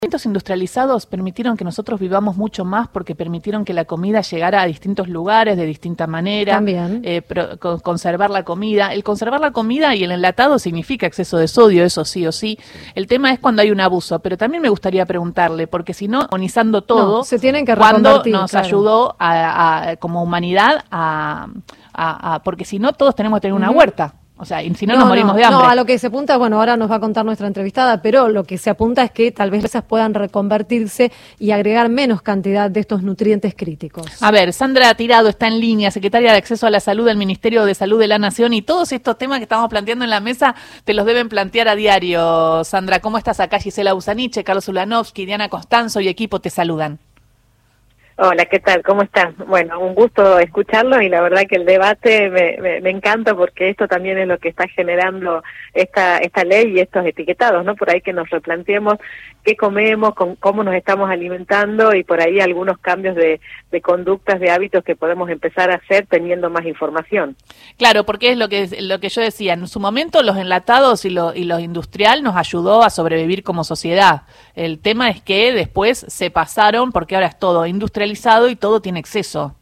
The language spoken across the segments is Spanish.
Alimentos industrializados permitieron que nosotros vivamos mucho más porque permitieron que la comida llegara a distintos lugares de distinta manera. También. Conservar la comida. El conservar la comida y el enlatado significa exceso de sodio, eso sí o sí. El tema es cuando hay un abuso, pero también me gustaría preguntarle, porque si no, armonizando todo, no, se tienen que cuando reconvertir, nos ayudó como humanidad porque si no, todos tenemos que tener una huerta. O sea, y si no, nos morimos de hambre. No, a lo que se apunta, bueno, ahora nos va a contar nuestra entrevistada, pero lo que se apunta es que tal vez esas puedan reconvertirse y agregar menos cantidad de estos nutrientes críticos. A ver, Sandra Tirado está en línea, secretaria de Acceso a la Salud del Ministerio de Salud de la Nación, y todos estos temas que estamos planteando en la mesa te los deben plantear a diario. Sandra, ¿cómo estás acá? Gisela Usaniche, Carlos Ulanovsky, Diana Costanzo y equipo te saludan. Hola, ¿qué tal? ¿Cómo están? Bueno, un gusto escucharlo y la verdad que el debate me encanta porque esto también es lo que está generando esta ley y estos etiquetados, ¿no? Por ahí que nos replanteemos qué comemos, cómo nos estamos alimentando y por ahí algunos cambios de conductas, de hábitos que podemos empezar a hacer teniendo más información. Claro, porque es lo que yo decía, en su momento los enlatados y lo industrial nos ayudó a sobrevivir como sociedad. El tema es que después se pasaron porque ahora es todo industrializado y todo tiene exceso.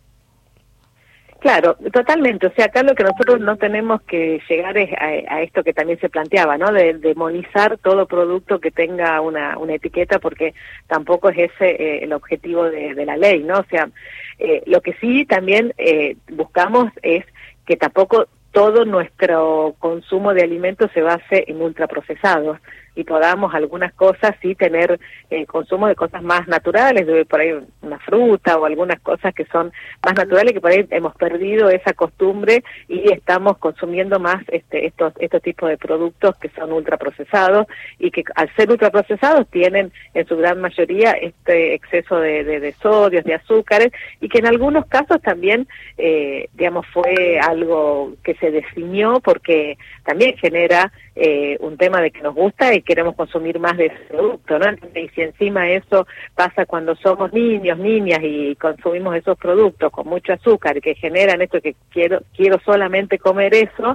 Claro, totalmente. O sea, acá lo que nosotros no tenemos que llegar es a esto que también se planteaba, ¿no? De demonizar todo producto que tenga una etiqueta, porque tampoco es ese el objetivo de la ley, ¿no? O sea, lo que sí también buscamos es que tampoco todo nuestro consumo de alimentos se base en ultraprocesados y podamos algunas cosas sí tener consumo de cosas más naturales, de por ahí una fruta o algunas cosas que son más naturales, que por ahí hemos perdido esa costumbre y estamos consumiendo más estos tipos de productos que son ultraprocesados y que al ser ultraprocesados tienen en su gran mayoría este exceso de sodios, de azúcares, y que en algunos casos también digamos fue algo que se definió porque también genera un tema de que nos gusta y queremos consumir más de ese producto, ¿no? Y si encima eso pasa cuando somos niños, niñas y consumimos esos productos con mucho azúcar que generan esto que quiero solamente comer eso,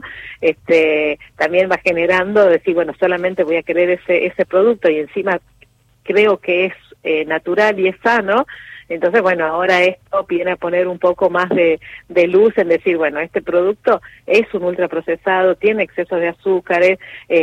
también va generando decir, bueno, solamente voy a querer ese producto y encima creo que es natural y es sano. Entonces, bueno, ahora esto viene a poner un poco más de luz en decir, bueno, este producto es un ultraprocesado, tiene exceso de azúcares,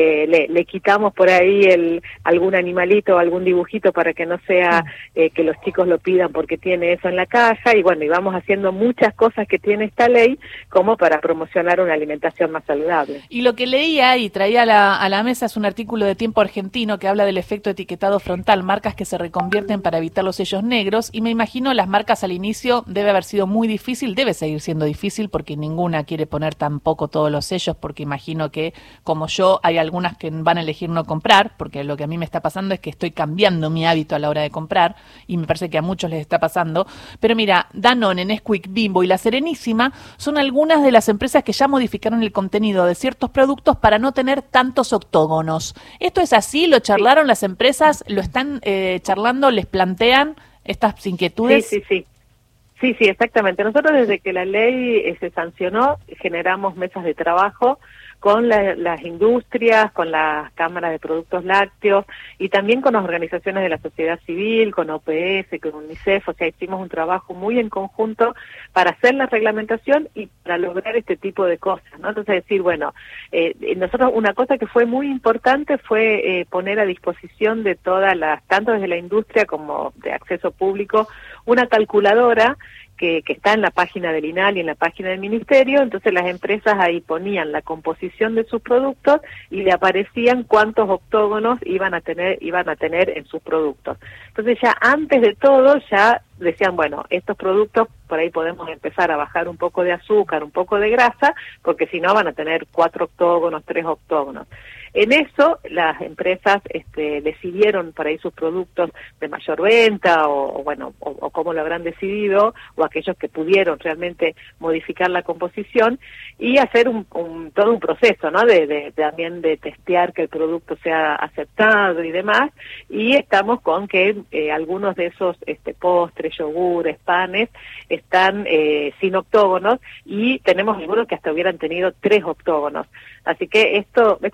le quitamos por ahí algún animalito o algún dibujito para que no sea que los chicos lo pidan porque tiene eso en la caja, y bueno, y vamos haciendo muchas cosas que tiene esta ley como para promocionar una alimentación más saludable. Y lo que leía y traía a la mesa es un artículo de Tiempo Argentino que habla del efecto etiquetado frontal, marcas que se reconvierten para evitar los sellos negros, y me imagino las marcas al inicio debe haber sido muy difícil, debe seguir siendo difícil porque ninguna quiere poner tampoco todos los sellos, porque imagino que como yo hay algunas que van a elegir no comprar, porque lo que a mí me está pasando es que estoy cambiando mi hábito a la hora de comprar y me parece que a muchos les está pasando. Pero mira, Danone, Nesquik, Bimbo y La Serenísima son algunas de las empresas que ya modificaron el contenido de ciertos productos para no tener tantos octógonos. ¿Esto es así? ¿Lo charlaron las empresas? ¿Lo están charlando? ¿Les plantean estas inquietudes? Sí, exactamente. Nosotros desde que la ley se sancionó generamos mesas de trabajo con las industrias, con las cámaras de productos lácteos y también con las organizaciones de la sociedad civil, con OPS, con UNICEF. O sea, hicimos un trabajo muy en conjunto para hacer la reglamentación y para lograr este tipo de cosas, ¿no? Entonces decir, bueno, nosotros una cosa que fue muy importante fue poner a disposición de todas tanto desde la industria como de acceso público, una calculadora que está en la página del INAL y en la página del Ministerio. Entonces las empresas ahí ponían la composición de sus productos y le aparecían cuántos octógonos iban a tener en sus productos. Entonces ya antes de todo ya decían, bueno, estos productos por ahí podemos empezar a bajar un poco de azúcar, un poco de grasa, porque si no van a tener 4 octógonos, 3 octógonos. En eso las empresas decidieron por ahí sus productos de mayor venta o cómo lo habrán decidido, o aquellos que pudieron realmente modificar la composición y hacer todo un proceso, ¿no? También de testear que el producto sea aceptado y demás, y estamos con que algunos de esos postres, yogures, panes están sin octógonos, y tenemos algunos que hasta hubieran tenido 3 octógonos. Así que esto también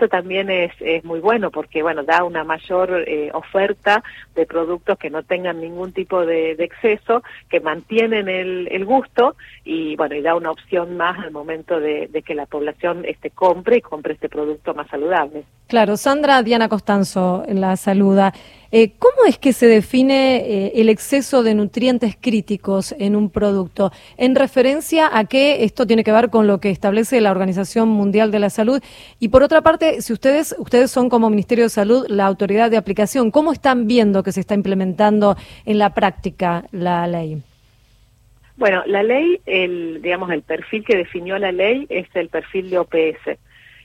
también es muy bueno porque, bueno, da una mayor oferta de productos que no tengan ningún tipo de exceso, que mantienen el gusto y, bueno, y da una opción más al momento de que la población compre este producto más saludable. Claro, Sandra Diana Costanzo la saluda. ¿Cómo es que se define el exceso de nutrientes críticos en un producto? En referencia a que esto tiene que ver con lo que establece la Organización Mundial de la Salud. Y por otra parte, si ustedes son como Ministerio de Salud la autoridad de aplicación, ¿cómo están viendo que se está implementando en la práctica la ley? Bueno, la ley, el perfil que definió la ley es el perfil de OPS.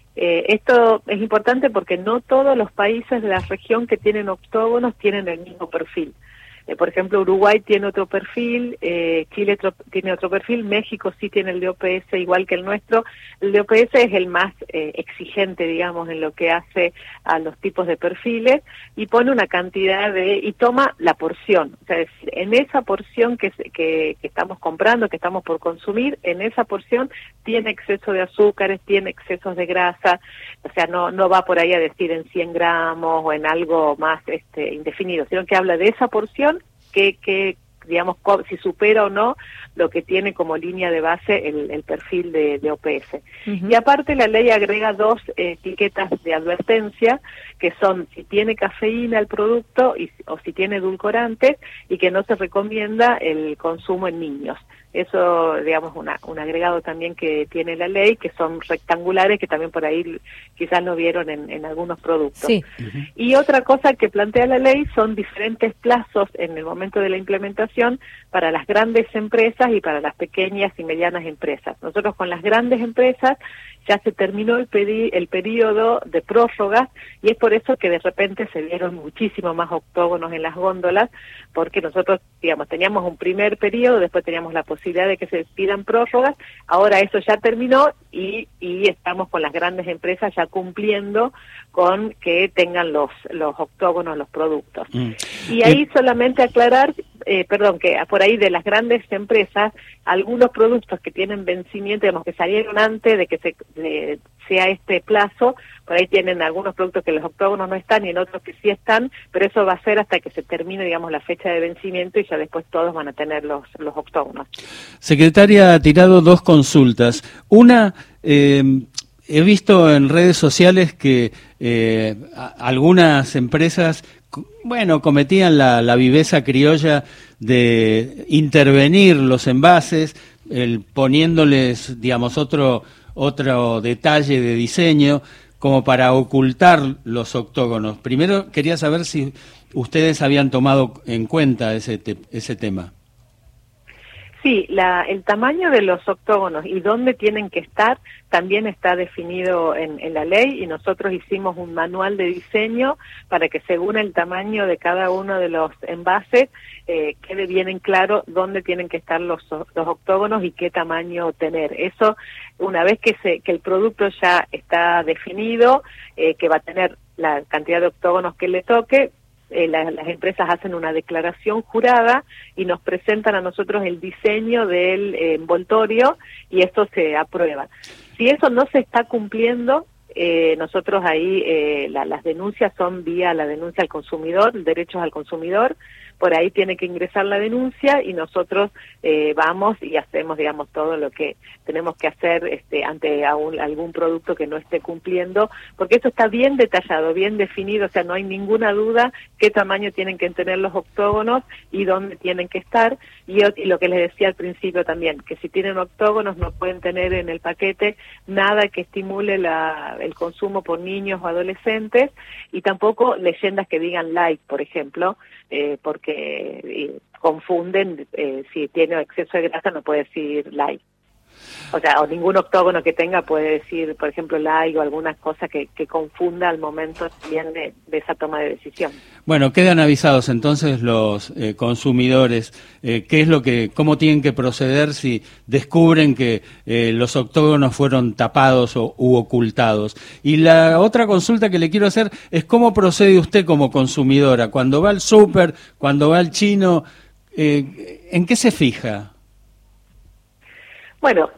Esto es importante porque no todos los países de la región que tienen octógonos tienen el mismo perfil. Por ejemplo, Uruguay tiene otro perfil, Chile tiene otro perfil, México sí tiene el de OPS igual que el nuestro. El de OPS es el más exigente, digamos, en lo que hace a los tipos de perfiles y pone una cantidad y toma la porción. O sea, es decir, en esa porción que estamos comprando, que estamos por consumir, en esa porción tiene exceso de azúcares, tiene excesos de grasa, o sea, no va por ahí a decir en 100 gramos o en algo más indefinido, sino que habla de esa porción que digamos, si supera o no lo que tiene como línea de base el perfil de OPS. Uh-huh. Y aparte la ley agrega 2 etiquetas de advertencia, que son si tiene cafeína el producto o si tiene edulcorantes, y que no se recomienda el consumo en niños. Eso, digamos, un agregado también que tiene la ley, que son rectangulares, que también por ahí quizás lo vieron en algunos productos. Sí. Uh-huh. Y otra cosa que plantea la ley son diferentes plazos en el momento de la implementación para las grandes empresas y para las pequeñas y medianas empresas. Nosotros con las grandes empresas ya se terminó el periodo de prórrogas y es por eso que de repente se vieron muchísimo más octógonos en las góndolas, porque nosotros, digamos, teníamos un primer periodo, después teníamos la posibilidad de que se pidan prórrogas, ahora eso ya terminó y estamos con las grandes empresas ya cumpliendo con que tengan los octógonos los productos. Y ahí solamente aclarar, que por ahí de las grandes empresas, algunos productos que tienen vencimiento, digamos, que salieron antes de que sea este plazo, por ahí tienen algunos productos que los octógonos no están y en otros que sí están, pero eso va a ser hasta que se termine, digamos, la fecha de vencimiento y ya después todos van a tener los octógonos. Secretaria, ha tirado 2 consultas. Una, he visto en redes sociales que algunas empresas, cometían la viveza criolla de intervenir los envases, poniéndoles, digamos, otro detalle de diseño como para ocultar los octógonos. Primero quería saber si ustedes habían tomado en cuenta ese tema. Sí, el tamaño de los octógonos y dónde tienen que estar también está definido en la ley y nosotros hicimos un manual de diseño para que según el tamaño de cada uno de los envases quede bien en claro dónde tienen que estar los octógonos y qué tamaño tener. Eso, una vez que el producto ya está definido, que va a tener la cantidad de octógonos que le toque, las empresas hacen una declaración jurada y nos presentan a nosotros el diseño del envoltorio y esto se aprueba. Si eso no se está cumpliendo, nosotros ahí las denuncias son vía la denuncia al consumidor, derechos al consumidor, por ahí tiene que ingresar la denuncia y nosotros vamos y hacemos, digamos, todo lo que tenemos que hacer ante algún producto que no esté cumpliendo, porque eso está bien detallado, bien definido, o sea, no hay ninguna duda qué tamaño tienen que tener los octógonos y dónde tienen que estar, y lo que les decía al principio también, que si tienen octógonos no pueden tener en el paquete nada que estimule el consumo por niños o adolescentes, y tampoco leyendas que digan light, por ejemplo, porque confunden, si tiene exceso de grasa no puede decir light. O sea, o ningún octógono que tenga puede decir, por ejemplo, light o alguna cosa que confunda al momento también de esa toma de decisión. Bueno, quedan avisados entonces los consumidores, cómo tienen que proceder si descubren que los octógonos fueron tapados u ocultados. Y la otra consulta que le quiero hacer es cómo procede usted como consumidora cuando va al súper, cuando va al chino, ¿en qué se fija? Bueno,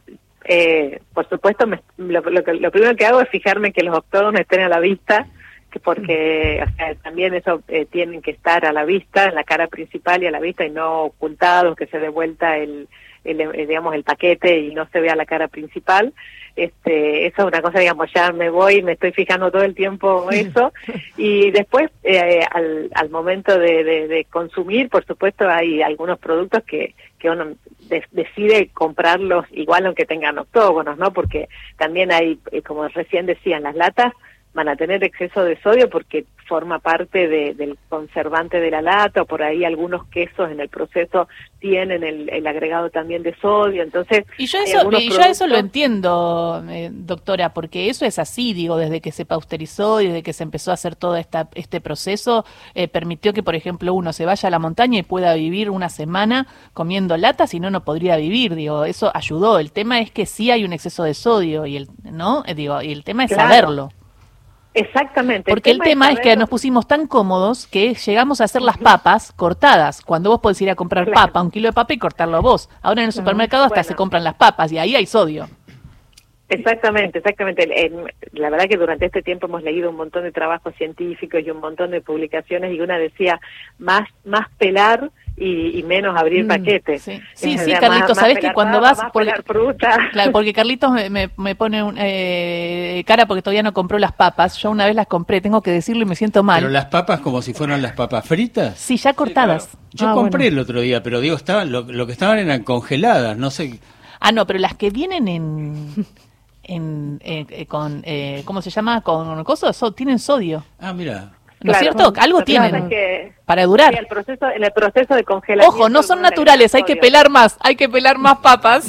Por supuesto, lo primero que hago es fijarme que los octógonos estén a la vista, porque o sea, también eso tienen que estar a la vista, en la cara principal y a la vista, y no ocultados, que se dé vuelta digamos, el paquete y no se vea la cara principal. Eso es una cosa, digamos, ya me estoy fijando todo el tiempo eso, y después al momento de consumir, por supuesto, hay algunos productos que uno decide comprarlos igual aunque tengan octógonos, ¿no? Porque también hay, como recién decían, las latas van a tener exceso de sodio porque forma parte del conservante de la lata, o por ahí algunos quesos en el proceso tienen el agregado también de sodio, entonces... Y yo eso lo entiendo, doctora, porque eso es así, digo, desde que se pasteurizó y desde que se empezó a hacer todo este proceso, permitió que, por ejemplo, uno se vaya a la montaña y pueda vivir una semana comiendo latas, y no podría vivir, digo, eso ayudó. El tema es que sí hay un exceso de sodio, y el tema es saberlo. Exactamente. Porque el tema es que nos pusimos tan cómodos que llegamos a hacer las papas cortadas, cuando vos podés ir a comprar papa, 1 kilo de papa, y cortarlo vos. Ahora en el supermercado hasta se compran las papas, y ahí hay sodio. Exactamente. La verdad que durante este tiempo hemos leído un montón de trabajos científicos y un montón de publicaciones, y una decía, más pelar y menos abrir paquetes. Sí, Carlitos, ¿sabés que cuando vas... porque Carlitos me pone cara porque todavía no compró las papas. Yo una vez las compré, tengo que decirlo, y me siento mal. ¿Pero las papas como si fueran las papas fritas? Sí, ya cortadas. Sí, claro. Yo compré el otro día, pero digo, lo que estaban eran congeladas, no sé... No, pero las que vienen con ¿cómo se llama? Con cosas, tienen sodio. Mira. ¿No es cierto? Algo tienen para durar. Sí, en el proceso de congelación. Ojo, no son naturales, hay que pelar más papas.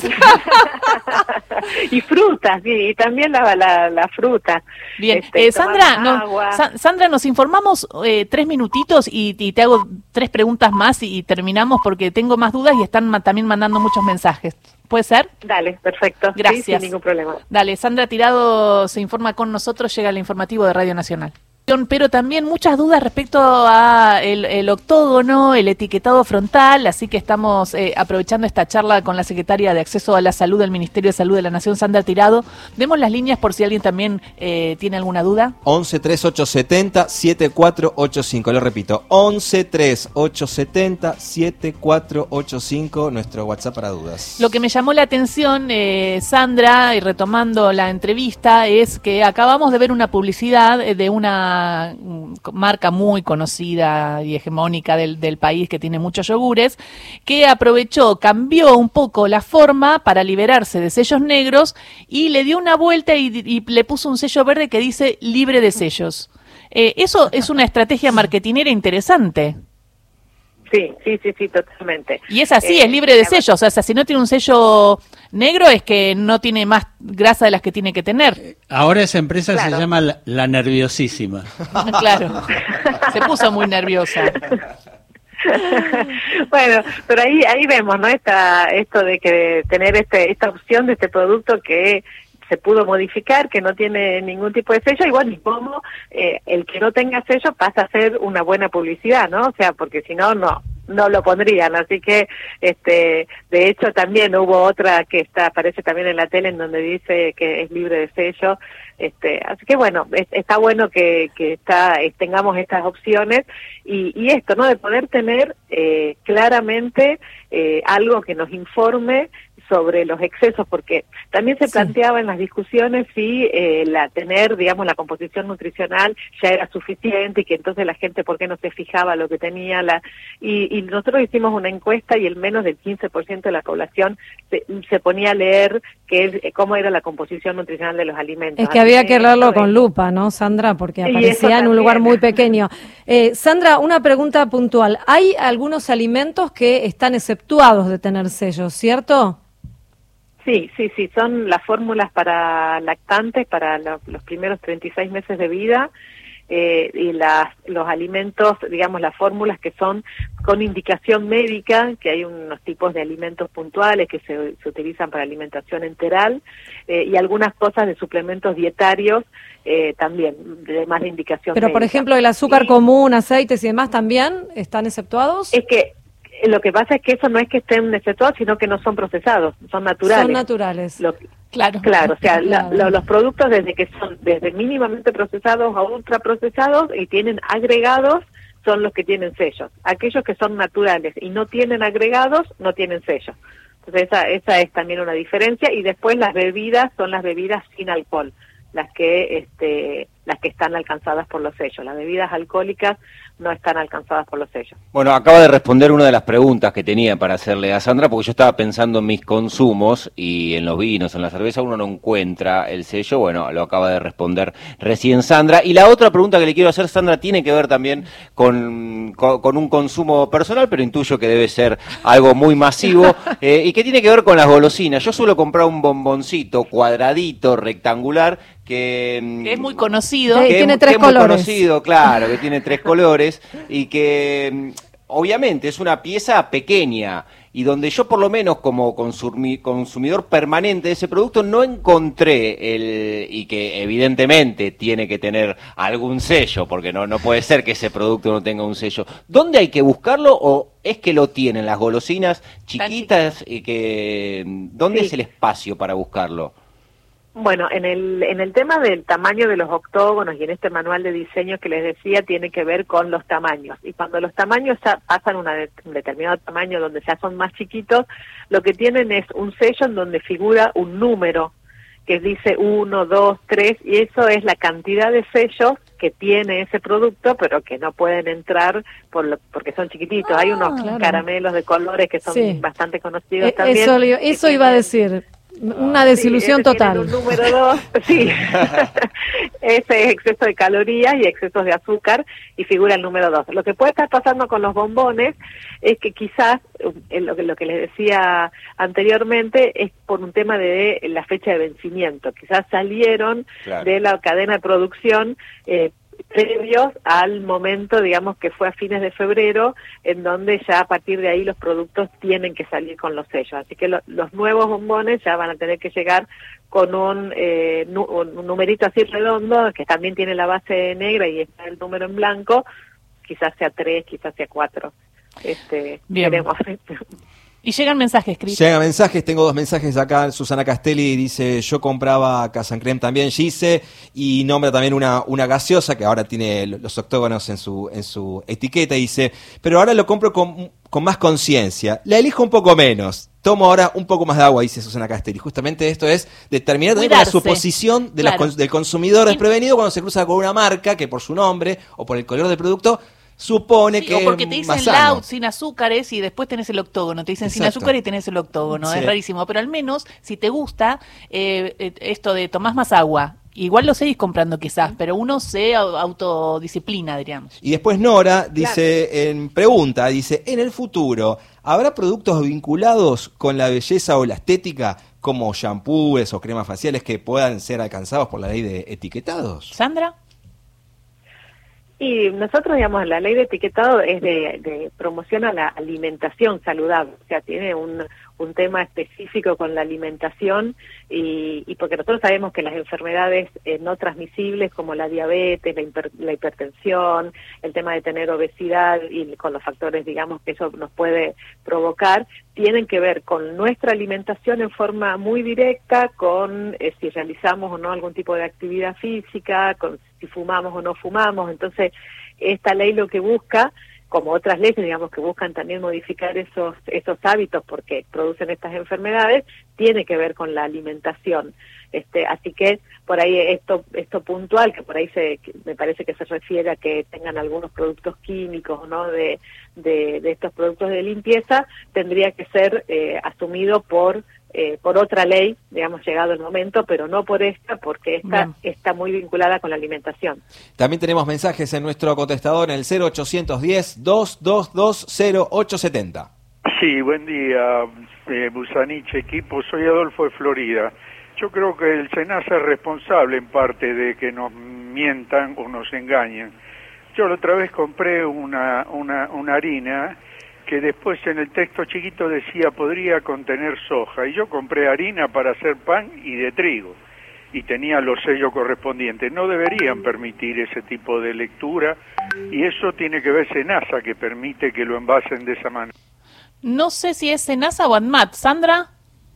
Y frutas, y también la fruta. Bien, Sandra, nos informamos 3 minutitos y te hago 3 preguntas más y terminamos, porque tengo más dudas y están también mandando muchos mensajes. ¿Puede ser? Dale, perfecto. Gracias. Sí, sin ningún problema. Dale, Sandra Tirado se informa con nosotros, llega el informativo de Radio Nacional. Pero también muchas dudas respecto a el octógono, el etiquetado frontal, así que estamos aprovechando esta charla con la secretaria de Acceso a la Salud del Ministerio de Salud de la Nación, Sandra Tirado. Demos las líneas por si alguien también tiene alguna duda. 11 3870 7485, lo repito, 11 3870 7485, nuestro WhatsApp para dudas. Lo que me llamó la atención, Sandra, y retomando la entrevista, es que acabamos de ver una publicidad de una marca muy conocida y hegemónica del país, que tiene muchos yogures, que cambió un poco la forma para liberarse de sellos negros, y le dio una vuelta y le puso un sello verde que dice libre de sellos. Eso es una estrategia marketinera interesante. Sí, totalmente. Y es así, es libre de sellos. O sea, si no tiene un sello negro es que no tiene más grasa de las que tiene que tener. Ahora esa empresa se llama la Nerviosísima. Claro, se puso muy nerviosa. Bueno, pero ahí vemos, ¿no? Esto de que tener esta opción de este producto que se pudo modificar, que no tiene ningún tipo de sello, y bueno, y cómo el que no tenga sello pasa a ser una buena publicidad, ¿no? O sea, porque si no lo pondrían, así que de hecho también hubo otra que aparece también en la tele, en donde dice que es libre de sello, así que bueno, está bueno que tengamos estas opciones, y esto, ¿no? De poder tener claramente algo que nos informe sobre los excesos, porque también se planteaba en las discusiones si tener, digamos, la composición nutricional ya era suficiente, y que entonces la gente, ¿por qué no se fijaba lo que tenía? Y nosotros hicimos una encuesta, y el menos del 15% de la población se ponía a leer cómo era la composición nutricional de los alimentos. Es que había que leerlo con lupa, ¿no, Sandra? Porque aparecía en un lugar muy pequeño. Sandra, una pregunta puntual. Hay algunos alimentos que están exceptuados de tener sellos, ¿cierto? Sí, son las fórmulas para lactantes para los primeros 36 meses de vida, y los alimentos, digamos, las fórmulas que son con indicación médica, que hay unos tipos de alimentos puntuales que se utilizan para alimentación enteral, y algunas cosas de suplementos dietarios también, además de indicación médica. Pero, por ejemplo, el azúcar común, aceites y demás, ¿también están exceptuados? Es que Lo que pasa es que eso no es que estén efectuados, sino que no son procesados, son naturales. Son naturales. Claro, o sea, Claro. los productos desde mínimamente procesados a ultraprocesados y tienen agregados, son los que tienen sellos. Aquellos que son naturales y no tienen agregados, no tienen sellos. Entonces esa es también una diferencia. Y después las bebidas son las bebidas sin alcohol, las que están alcanzadas por los sellos. Las bebidas alcohólicas no están alcanzadas por los sellos. Bueno, acaba de responder una de las preguntas que tenía para hacerle a Sandra, porque yo estaba pensando en mis consumos y en los vinos, en la cerveza, uno no encuentra el sello. Bueno, lo acaba de responder recién Sandra. Y la otra pregunta que le quiero hacer, Sandra, tiene que ver también con un consumo personal, pero intuyo que debe ser algo muy masivo, y que tiene que ver con las golosinas. Yo suelo comprar un bomboncito cuadradito, rectangular, que es muy conocido. Sí, tiene tres colores. Muy conocido, claro, que tiene 3 colores y que obviamente es una pieza pequeña y donde yo por lo menos como consumidor permanente de ese producto no encontré y que evidentemente tiene que tener algún sello, porque no puede ser que ese producto no tenga un sello. ¿Dónde hay que buscarlo o es que lo tienen las golosinas chiquitas y que dónde Sí. es el espacio para buscarlo? Bueno, en el tema del tamaño de los octógonos y en este manual de diseño que les decía, tiene que ver con los tamaños. Y cuando los tamaños pasan un determinado tamaño donde ya son más chiquitos, lo que tienen es un sello en donde figura un número que dice 1, 2, 3, y eso es la cantidad de sellos que tiene ese producto, pero que no pueden entrar porque son chiquititos. Hay unos claro. caramelos de colores que son Sí. bastante conocidos también. Eso iba a decir. Una desilusión sí, ese total. tiene un número 2, sí. Ese es exceso de calorías y excesos de azúcar y figura el número 2. Lo que puede estar pasando con los bombones es que quizás, lo que les decía anteriormente, es por un tema de la fecha de vencimiento. Quizás salieron Claro. de la cadena de producción previos al momento, digamos, que fue a fines de febrero, en donde ya a partir de ahí los productos tienen que salir con los sellos. Así que los nuevos bombones ya van a tener que llegar con un numerito así redondo, que también tiene la base negra y está el número en blanco, quizás sea 3, quizás sea 4. Bien. Veremos. Y llegan mensajes, Cris. Llegan mensajes, tengo 2 mensajes acá. Susana Castelli dice, yo compraba Casancrem también, Gise, y nombra también una gaseosa que ahora tiene los octógonos en su etiqueta, y dice, pero ahora lo compro con más conciencia, la elijo un poco menos, tomo ahora un poco más de agua, dice Susana Castelli. Justamente esto es determinar también con la Cuidarse. suposición de Claro. del consumidor desprevenido cuando se cruza con una marca que por su nombre o por el color del producto supone Sí, que o porque te es dicen más sano. loud, sin azúcares, y después tenés el octógono. Te dicen sin Exacto. azúcar y tenés el octógono. Sí. Es rarísimo. Pero al menos, si te gusta esto de tomás más agua, igual lo seguís comprando quizás, pero uno se autodisciplina, diríamos. Y después Nora dice, pregunta, dice, en el futuro, ¿habrá productos vinculados con la belleza o la estética, como shampoos o cremas faciales que puedan ser alcanzados por la ley de etiquetados? ¿Sandra? Y nosotros, digamos, la ley de etiquetado es de promoción a la alimentación saludable, o sea, tiene un tema específico con la alimentación y porque nosotros sabemos que las enfermedades no transmisibles como la diabetes, la hipertensión, el tema de tener obesidad y con los factores, digamos, que eso nos puede provocar, tienen que ver con nuestra alimentación en forma muy directa, con si realizamos o no algún tipo de actividad física, con si fumamos o no fumamos. Entonces, esta ley lo que busca, como otras leyes, digamos, que buscan también modificar esos hábitos porque producen estas enfermedades, tiene que ver con la alimentación. Así que por ahí esto puntual, que por ahí me parece que se refiere a que tengan algunos productos químicos, ¿no?, de estos productos de limpieza, tendría que ser asumido por otra ley, digamos, llegado el momento, pero no por esta, porque esta Bien. está muy vinculada con la alimentación. También tenemos mensajes en nuestro contestador en el 0810-222-0870. Sí, buen día, Busanich, equipo. Soy Adolfo de Florida. Yo creo que el SENASA es responsable en parte de que nos mientan o nos engañen. Yo la otra vez compré una harina que después en el texto chiquito decía podría contener soja, y yo compré harina para hacer pan y de trigo, y tenía los sellos correspondientes. No deberían permitir ese tipo de lectura, y eso tiene que ver SENASA, que permite que lo envasen de esa manera. No sé si es SENASA o ANMAT. Sandra.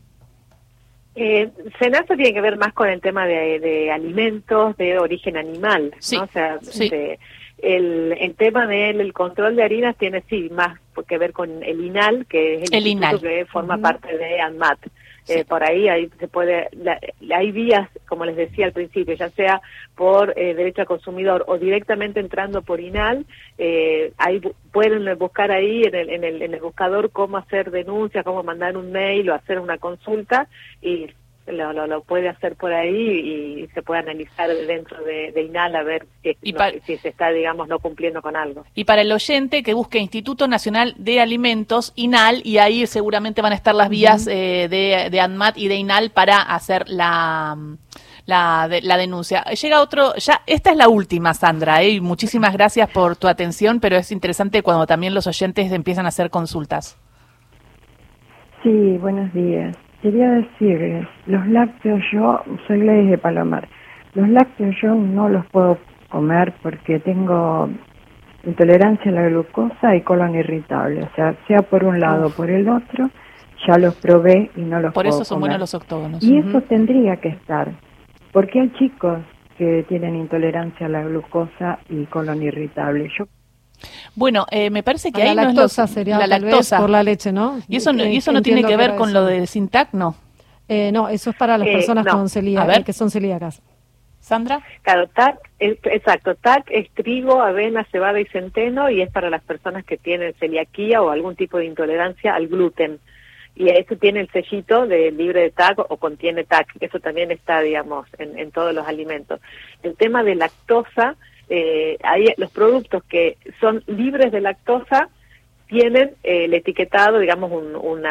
SENASA tiene que ver más con el tema de alimentos de origen animal, sí, ¿no? O sea, sí. El tema del control de harinas tiene más que ver con el INAL, que es el instituto INAL. que forma parte de ANMAT. Sí. Por ahí se puede, hay vías, como les decía al principio, ya sea por derecho al consumidor o directamente entrando por INAL, ahí pueden buscar ahí en el buscador cómo hacer denuncias, cómo mandar un mail o hacer una consulta, y lo puede hacer por ahí y se puede analizar dentro de INAL a ver si se está, digamos, no cumpliendo con algo. Y para el oyente que busque Instituto Nacional de Alimentos, INAL, y ahí seguramente van a estar las vías de ANMAT y de INAL para hacer la denuncia. Llega otro, ya esta es la última, Sandra, y muchísimas gracias por tu atención, pero es interesante cuando también los oyentes empiezan a hacer consultas. Sí, buenos días. Quería decirles, los lácteos yo, soy Gladys de Palomar, los lácteos yo no los puedo comer porque tengo intolerancia a la glucosa y colon irritable, o sea por un lado o por el otro, ya los probé y no los puedo comer. Por eso son buenos los octógonos. Y eso tendría que estar, porque hay chicos que tienen intolerancia a la glucosa y colon irritable. Bueno, me parece que la ahí lactosa no es sería la tal vez lactosa por la leche, ¿no? Y eso no tiene que ver con lo de Sintac, ¿no? No, eso es para las personas con que son celíacas. Sandra. Claro, TAC, exacto, TAC es trigo, avena, cebada y centeno, y es para las personas que tienen celiaquía o algún tipo de intolerancia al gluten. Y eso tiene el sellito de libre de TAC o contiene TAC. Eso también está, digamos, en todos los alimentos. El tema de lactosa, hay los productos que son libres de lactosa tienen el etiquetado, digamos, un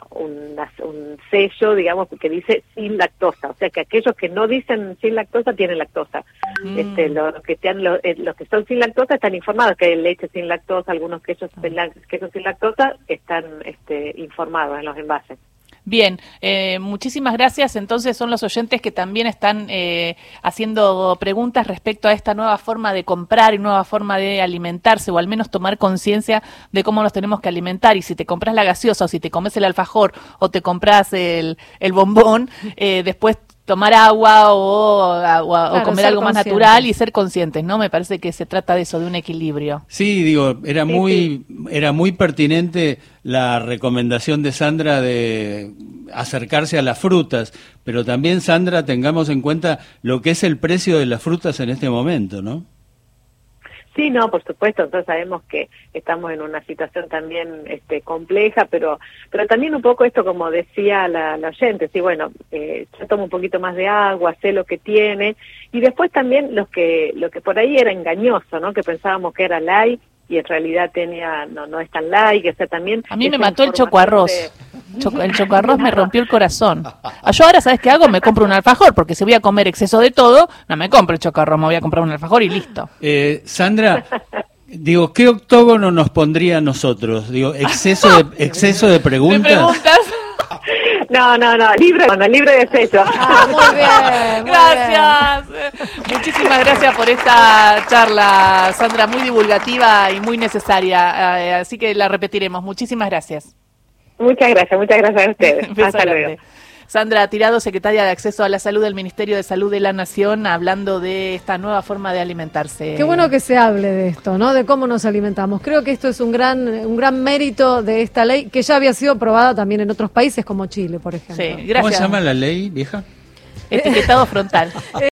sello, digamos, que dice sin lactosa. O sea, que aquellos que no dicen sin lactosa tienen lactosa. Los que son sin lactosa están informados que hay leche sin lactosa, algunos quesos sin lactosa están informados en los envases. Bien, muchísimas gracias. Entonces son los oyentes que también están haciendo preguntas respecto a esta nueva forma de comprar y nueva forma de alimentarse, o al menos tomar conciencia de cómo nos tenemos que alimentar. Y si te compras la gaseosa, o si te comes el alfajor, o te compras el bombón, después tomar agua o comer algo más natural y ser conscientes, ¿no? Me parece que se trata de eso, de un equilibrio. Sí, digo, era muy pertinente la recomendación de Sandra de acercarse a las frutas, pero también, Sandra, tengamos en cuenta lo que es el precio de las frutas en este momento, ¿no? Sí, no, por supuesto, entonces sabemos que estamos en una situación también compleja, pero también un poco esto, como decía la oyente, sí, bueno, yo tomo un poquito más de agua, sé lo que tiene, y después también lo que por ahí era engañoso, ¿no? Que pensábamos que era light y en realidad no es tan light, o sea, también... A mí me mató el chocoarroz. El chocoarroz me rompió el corazón. Yo ahora, ¿sabes qué hago? Me compro un alfajor, porque si voy a comer exceso de todo, no me compro el chocoarroz, me voy a comprar un alfajor y listo. Sandra, digo, ¿qué octógono nos pondría a nosotros? Digo, exceso de preguntas. ¿Me preguntas? No, libre de exceso. Muy bien. Gracias. Muchísimas gracias por esta charla, Sandra, muy divulgativa y muy necesaria. Así que la repetiremos. Muchísimas gracias. Muchas gracias a ustedes. Hasta luego. Sandra Tirado, secretaria de Acceso a la Salud del Ministerio de Salud de la Nación, hablando de esta nueva forma de alimentarse. Qué bueno que se hable de esto, ¿no? De cómo nos alimentamos. Creo que esto es un gran mérito de esta ley, que ya había sido aprobada también en otros países como Chile, por ejemplo. Sí, gracias. ¿Cómo se llama la ley, vieja? Etiquetado frontal.